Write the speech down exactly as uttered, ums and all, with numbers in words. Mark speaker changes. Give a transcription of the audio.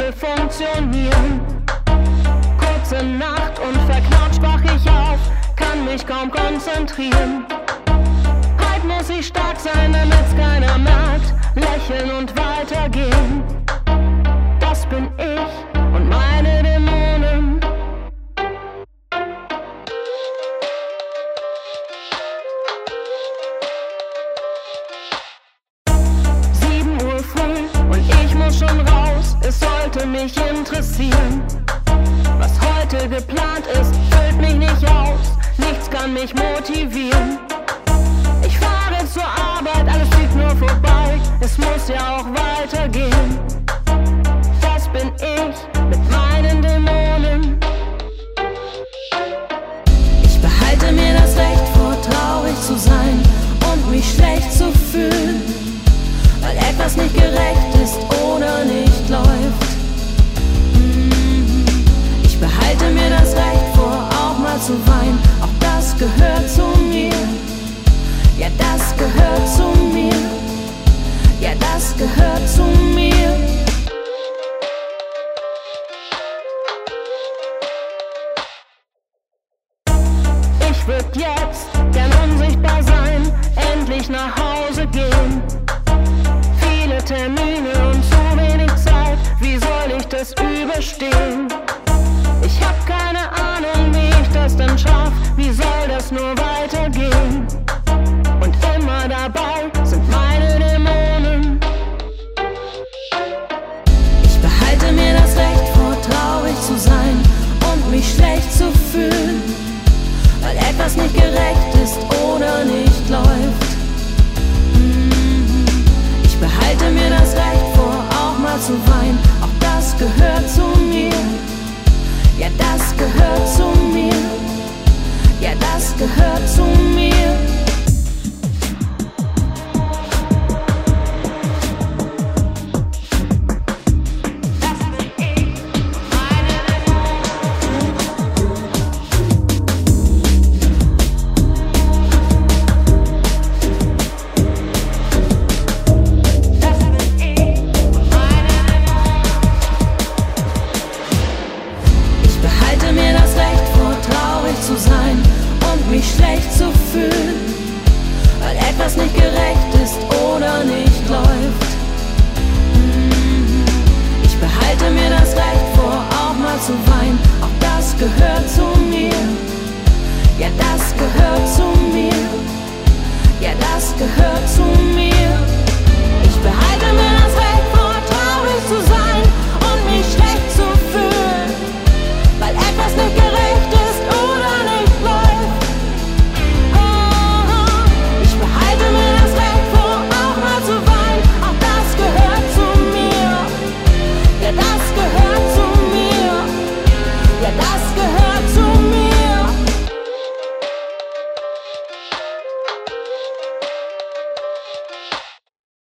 Speaker 1: will funktionieren. Kurze Nacht und verknautscht wach ich auf, kann mich kaum konzentrieren. Heute muss ich stark sein, damit's keiner merkt, lächeln und weitergehen. Das bin ich und meine Dämonen. Sieben Uhr früh und ich muss schon raus, es sollte mich interessieren. Was heute geplant ist, füllt mich nicht aus, nichts kann mich motivieren. Ich fahre zur Arbeit, alles fliegt nur vorbei, es muss ja auch weitergehen. Das bin ich mit meinen Dämonen.
Speaker 2: Ich behalte mir das Recht vor, traurig zu sein und mich schlecht zu fühlen, weil etwas nicht gerecht ist oder nicht läuft. Ich behalte mir das Recht vor, auch mal zu weinen, auch das gehört zu mir. Ja, das gehört zu mir. Ja, das gehört zu mir.
Speaker 1: Ich würd jetzt gern unsichtbar sein, endlich nach Hause gehen. Viele Termine und zu wenig Zeit, wie soll ich das überstehen? Ich hab keine Ahnung, wie ich das denn schaff, wie soll das nur weitergehen? Und immer dabei sind meine Dämonen.
Speaker 2: Ich behalte mir das Recht vor, traurig zu sein und mich schlecht zu fühlen, weil etwas nicht gerecht ist oder nicht läuft. Ich behalte mir das Recht vor, auch mal zu weinen, auch das gehört zu mir. Ja, das gehört zu mir. Ja, das gehört zu mir.
Speaker 1: Zu sein und mich schlecht zu fühlen, weil etwas nicht gerecht ist oder nicht läuft. Ich behalte mir das Recht vor, auch mal zu weinen, auch das gehört zu mir.